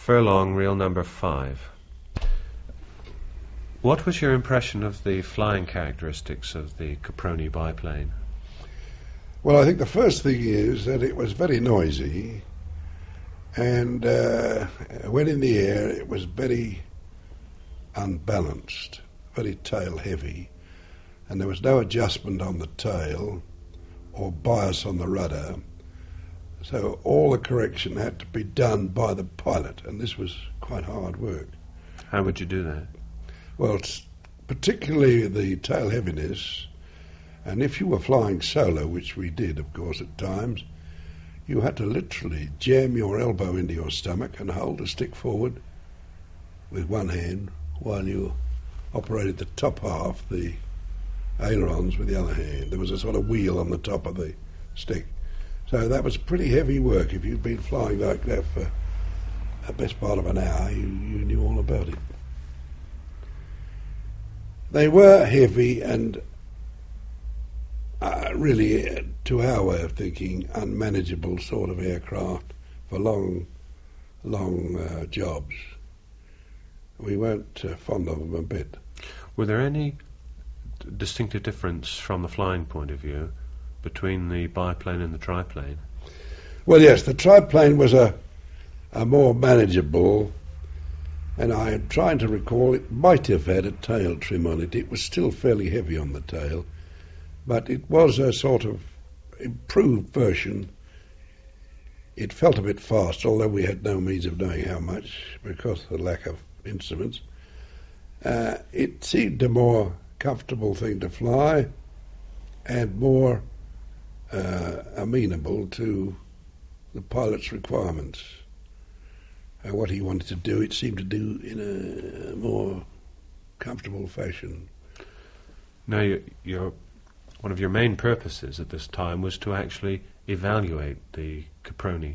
Furlong, reel number 5. What was your impression of the flying characteristics of the Caproni biplane? Well, I think the first thing is that it was very noisy, and when in the air it was very unbalanced, very tail heavy, and there was no adjustment on the tail or bias on the rudder, so all the correction had to be done by the pilot, and this was quite hard work. How would you do that? Well, particularly the tail heaviness, and if you were flying solo, which we did, of course, at times, you had to literally jam your elbow into your stomach and hold the stick forward with one hand while you operated the top half, the ailerons, with the other hand. There was a sort of wheel on the top of the stick. So that was pretty heavy work. If you'd been flying like that for the best part of an hour, you knew all about it. They were heavy and really, to our way of thinking, unmanageable sort of aircraft for long jobs. We weren't fond of them a bit. Were there any distinctive difference from the flying point of view between the biplane and the triplane? Well, yes, the triplane was a more manageable, and I am trying to recall, it might have had a tail trim on it. It was still fairly heavy on the tail, but it was a sort of improved version. It felt a bit fast, although we had no means of knowing how much because of the lack of instruments. It seemed a more comfortable thing to fly and more amenable to the pilot's requirements. What he wanted to do, it seemed to do in a more comfortable fashion. Now, one of your main purposes at this time was to actually evaluate the Caproni.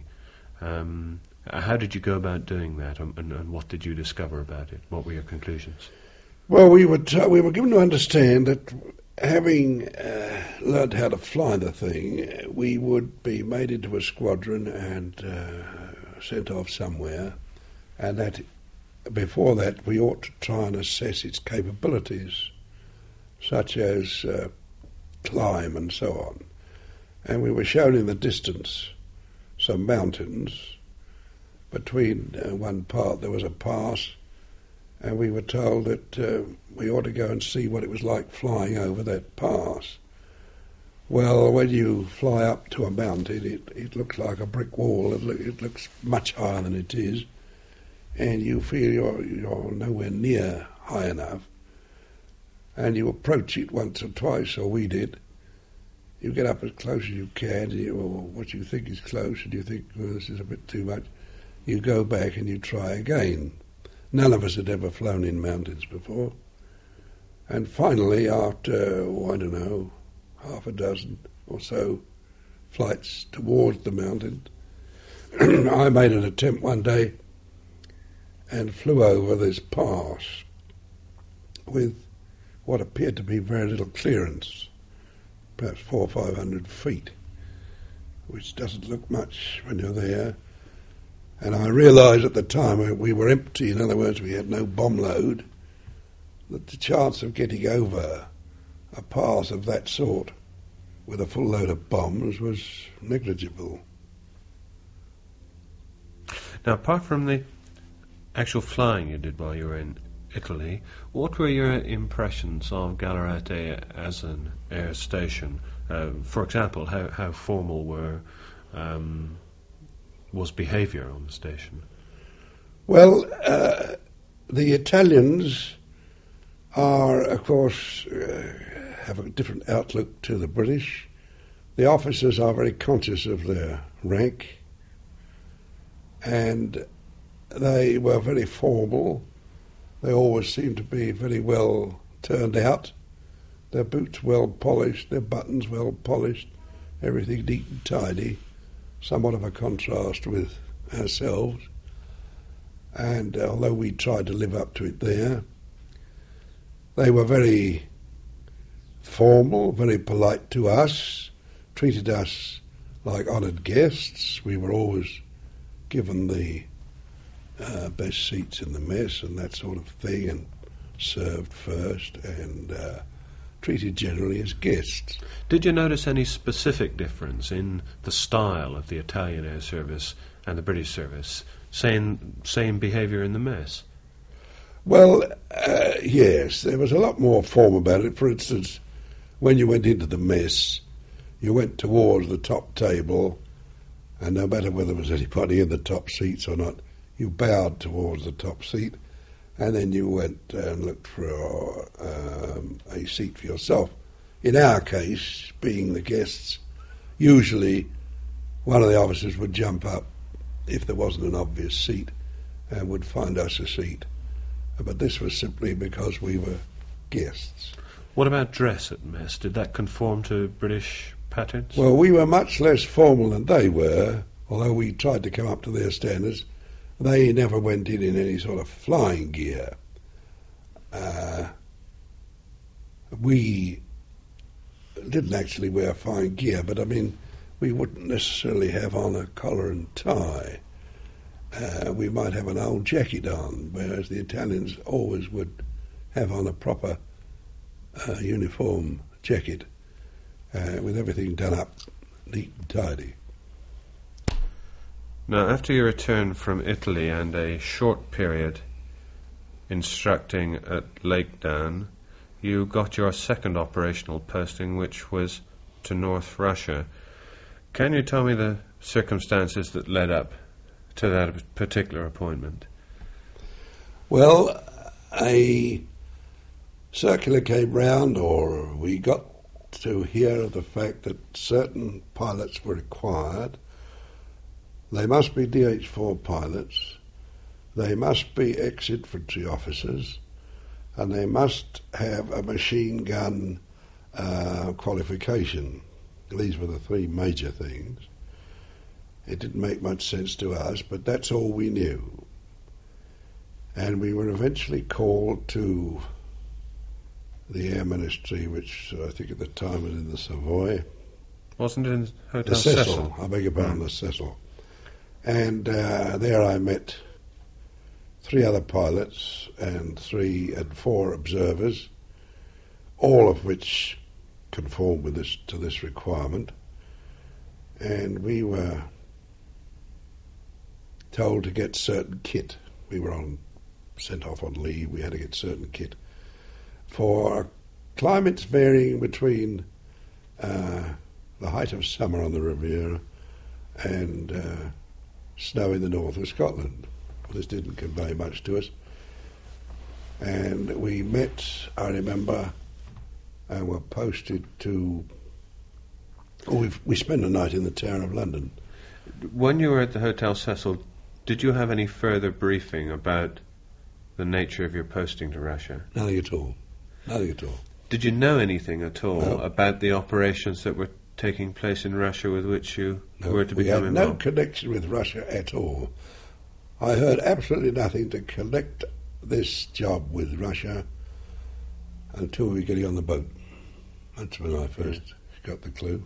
How did you go about doing that, and what did you discover about it? What were your conclusions? Well, we were given to understand that having learned how to fly the thing, we would be made into a squadron and sent off somewhere, and that before that we ought to try and assess its capabilities, such as climb and so on. And we were shown in the distance some mountains. Between one part there was a pass, and we were told that we ought to go and see what it was like flying over that pass. Well, when you fly up to a mountain, it looks like a brick wall. It looks much higher than it is, and you feel you're nowhere near high enough. And you approach it once or twice, or we did. You get up as close as you can, or what you think is close, and you think, well, this is a bit too much. You go back and you try again. None of us had ever flown in mountains before. And finally, after, half a dozen or so flights towards the mountain, I made an attempt one day and flew over this pass with what appeared to be very little clearance, perhaps 400 or 500 feet, which doesn't look much when you're there. And I realised at the time we were empty, in other words, we had no bomb load, that the chance of getting over a pass of that sort with a full load of bombs was negligible. Now, apart from the actual flying you did while you were in Italy, what were your impressions of Gallarate as an air station? For example, how formal was behaviour on the station? Well, the Italians are, of course, have a different outlook to the British. The officers are very conscious of their rank, and they were very formal. They always seemed to be very well turned out. Their boots well polished, their buttons well polished, everything neat and tidy, somewhat of a contrast with ourselves. And although we tried to live up to it there, they were very formal, very polite to us, treated us like honoured guests. We were always given the best seats in the mess and that sort of thing, and served first and treated generally as guests. Did you notice any specific difference in the style of the Italian air service and the British service? Same behaviour in the mess? Well, yes, there was a lot more form about it. For instance, when you went into the mess, you went towards the top table, and no matter whether there was anybody in the top seats or not, you bowed towards the top seat, and then you went and looked for a seat for yourself. In our case, being the guests, usually one of the officers would jump up if there wasn't an obvious seat and would find us a seat. But this was simply because we were guests. What about dress at mess? Did that conform to British patterns? Well, we were much less formal than they were, although we tried to come up to their standards. They never went in any sort of flying gear. We didn't actually wear flying gear, but I mean, we wouldn't necessarily have on a collar and tie. We might have an old jacket on, whereas the Italians always would have on a proper uniform jacket with everything done up neat and tidy. Now, after your return from Italy and a short period instructing at Lake Dan, you got your second operational posting, which was to North Russia. Can you tell me the circumstances that led up to that particular appointment? Well, a circular came round, or we got to hear of the fact that certain pilots were required. They must be DH-4 pilots, they must be ex-infantry officers, and they must have a machine gun qualification. These were the three major things. It didn't make much sense to us, but that's all we knew. And we were eventually called to the Air Ministry, which I think at the time was in the Savoy. Wasn't it in Hotel The Cecil, Cecil? I beg your pardon, the Cecil. And there I met three other pilots and 4 observers, all of which conformed to this requirement. And we were told to get certain kit. We were sent off on leave. We had to get certain kit for climates varying between the height of summer on the Riviera and snow in the north of Scotland. Well, this didn't convey much to us. And we met, I remember, and were posted to... we spent a night in the Tower of London. When you were at the Hotel Cecil, did you have any further briefing about the nature of your posting to Russia? Nothing at all. Nothing at all. Did you know anything at all No. about the operations that were taking place in Russia with which you were to become we had involved? no connection with Russia at all. I heard absolutely nothing to connect this job with Russia until we were getting on the boat. That's when I first got the clue.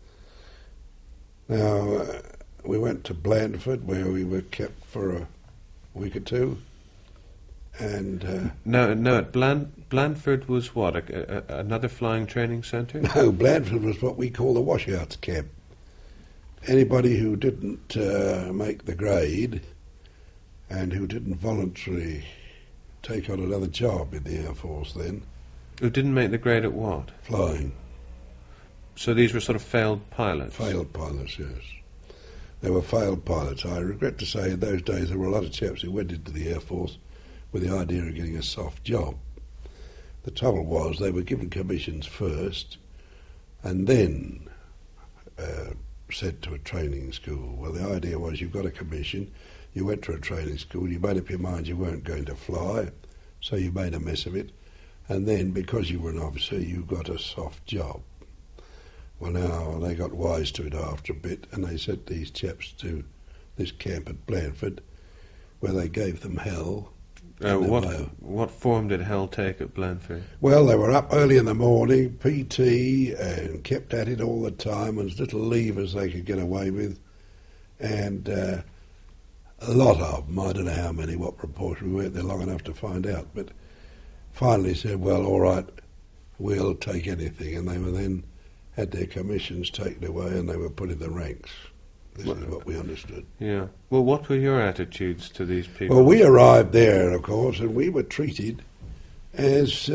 Now, we went to Blandford, where we were kept for a week or two. And No. Blandford was what? Another flying training centre? no, Blandford was what we call the washouts camp. Anybody who didn't make the grade and who didn't voluntarily take on another job in the Air Force then. Who didn't make the grade at what? Flying. So these were sort of failed pilots? Failed pilots, yes. They were failed pilots. I regret to say in those days there were a lot of chaps who went into the Air Force with the idea of getting a soft job. The trouble was they were given commissions first and then sent to a training school. Well, the idea was you've got a commission, you went to a training school, you made up your mind you weren't going to fly, so you made a mess of it, and then because you were an officer you got a soft job. Well, now they got wise to it after a bit, and they sent these chaps to this camp at Blandford, where they gave them hell. What form did hell take at Blandford? Well, they were up early in the morning, PT, and kept at it all the time, as little leave as they could get away with. And a lot of them. I don't know how many, what proportion. We weren't there long enough to find out, but finally said, well, all right, we'll take anything. And they were then had their commissions taken away and they were put in the ranks. This is what we understood. Yeah. Well, what were your attitudes to these people? Well, we arrived there, of course, and we were treated as,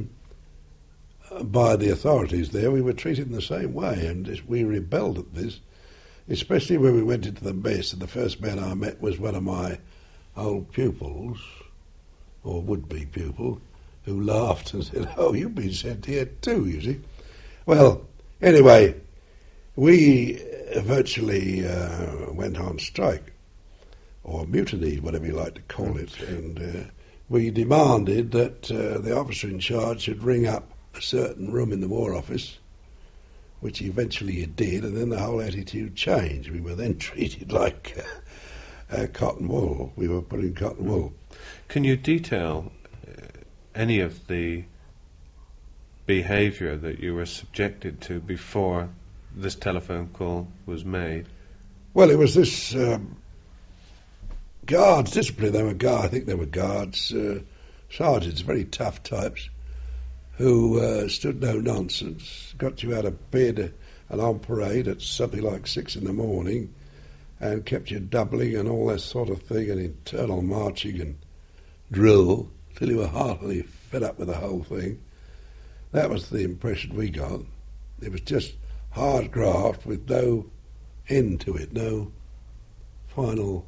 by the authorities there, we were treated in the same way, and we rebelled at this, especially when we went into the mess, and the first man I met was one of my old pupils, or would-be pupil, who laughed and said, oh, you've been sent here too, you see. Well, anyway, we virtually went on strike, or mutiny, whatever you like to call it, and we demanded that the officer in charge should ring up a certain room in the War Office, which eventually he did, and then the whole attitude changed. We were then treated like cotton wool. We were put in cotton wool. Can you detail any of the behaviour that you were subjected to before this telephone call was made? Well, it was this guards discipline. They were guards. I think they were guards, sergeants, very tough types, who stood no nonsense, got you out of bed and on parade at something like 6 in the morning, and kept you doubling and all that sort of thing, and internal marching and drill till you were heartily fed up with the whole thing. That was the impression we got. It was just hard graft with no end to it, no final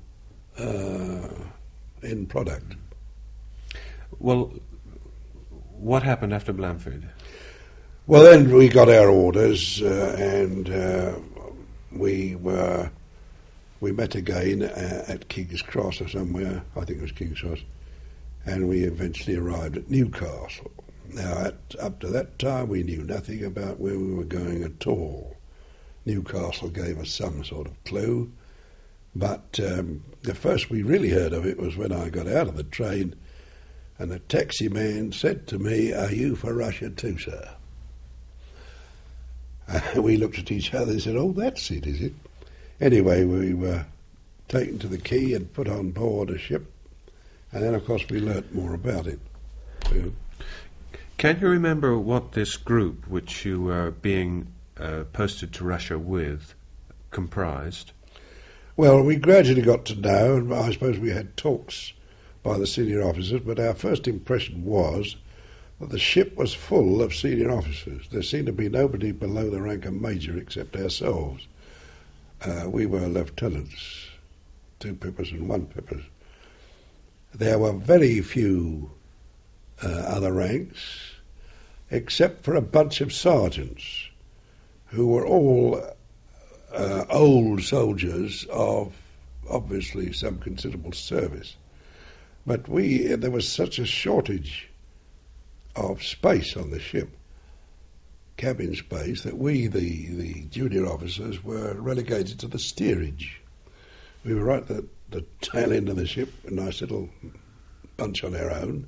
end product. Well, what happened after Blandford? Well, then we got our orders, and we met again at King's Cross or somewhere. I think it was King's Cross, and we eventually arrived at Newcastle. Now, up to that time, we knew nothing about where we were going at all. Newcastle gave us some sort of clue, but the first we really heard of it was when I got out of the train, and the taxi man said to me, "Are you for Russia too, sir?" We looked at each other and said, "Oh, that's it, is it?" Anyway, we were taken to the quay and put on board a ship, and then, of course, we learnt more about it. Can you remember what this group, which you were being posted to Russia with, comprised? Well, we gradually got to know, and I suppose we had talks by the senior officers, but our first impression was that the ship was full of senior officers. There seemed to be nobody below the rank of major except ourselves. We were lieutenants, 2 pippers and 1 pippers. There were very few other ranks, except for a bunch of sergeants who were all old soldiers of obviously some considerable service. But there was such a shortage of space on the ship, cabin space, that we, the junior officers, were relegated to the steerage. We were right at the tail end of the ship, a nice little bunch on our own.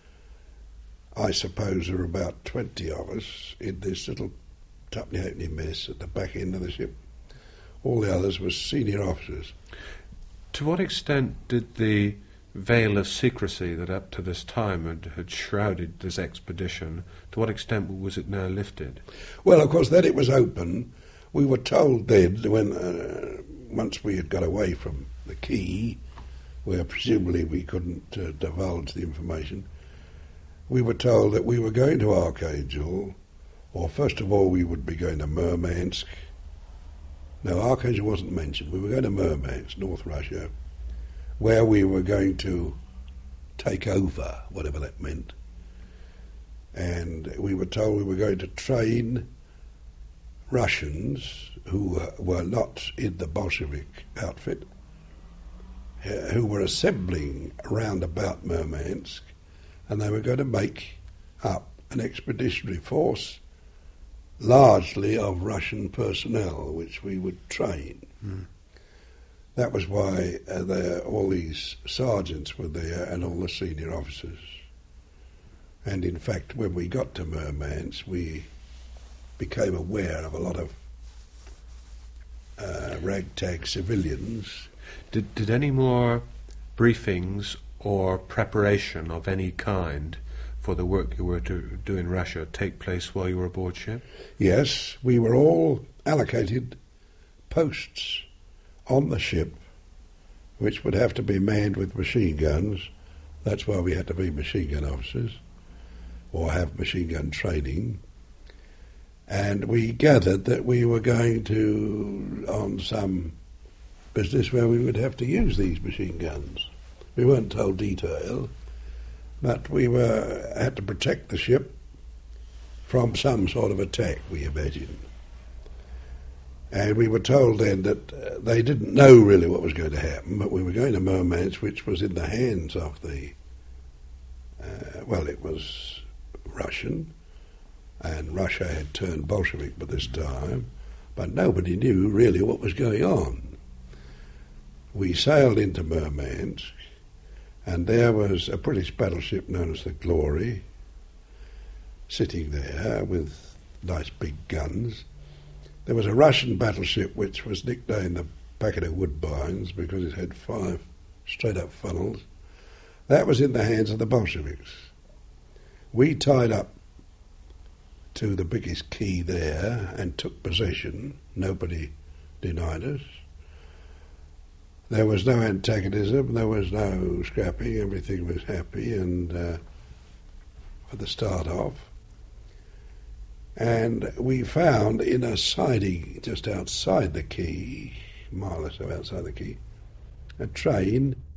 I suppose there were about 20 of us in this little tuppenny-halfpenny mess at the back end of the ship. All the others were senior officers. To what extent did the veil of secrecy that up to this time had shrouded this expedition, to what extent was it now lifted? Well, of course, then it was open. We were told then, when once we had got away from the quay, where presumably we couldn't divulge the information, we were told that we were going to Archangel, or first of all we would be going to Murmansk. No, Archangel wasn't mentioned. We were going to Murmansk, North Russia, where we were going to take over, whatever that meant. And we were told we were going to train Russians who were not in the Bolshevik outfit, who were assembling round about Murmansk, and they were going to make up an expeditionary force largely of Russian personnel, which we would train. That was why all these sergeants were there and all the senior officers. And in fact, when we got to Murmansk, we became aware of a lot of ragtag civilians Did any more briefings or preparation of any kind for the work you were to do in Russia take place while you were aboard ship? Yes, we were all allocated posts on the ship, which would have to be manned with machine guns. That's why we had to be machine gun officers or have machine gun training. And we gathered that we were going to on some business where we would have to use these machine guns. We weren't told detail, but we had to protect the ship from some sort of attack, we imagined. And we were told then that they didn't know really what was going to happen, but we were going to Murmansk, which was in the hands of the, it was Russian, and Russia had turned Bolshevik by this time, but nobody knew really what was going on. We sailed into Murmansk, and there was a British battleship known as the Glory, sitting there with nice big guns. There was a Russian battleship which was nicknamed the Packet of Woodbines because it had 5 straight-up funnels. That was in the hands of the Bolsheviks. We tied up to the biggest quay there and took possession. Nobody denied us. There was no antagonism, there was no scrapping, everything was happy and for the start off. And we found in a siding just outside the quay, a mile or so outside the quay, a train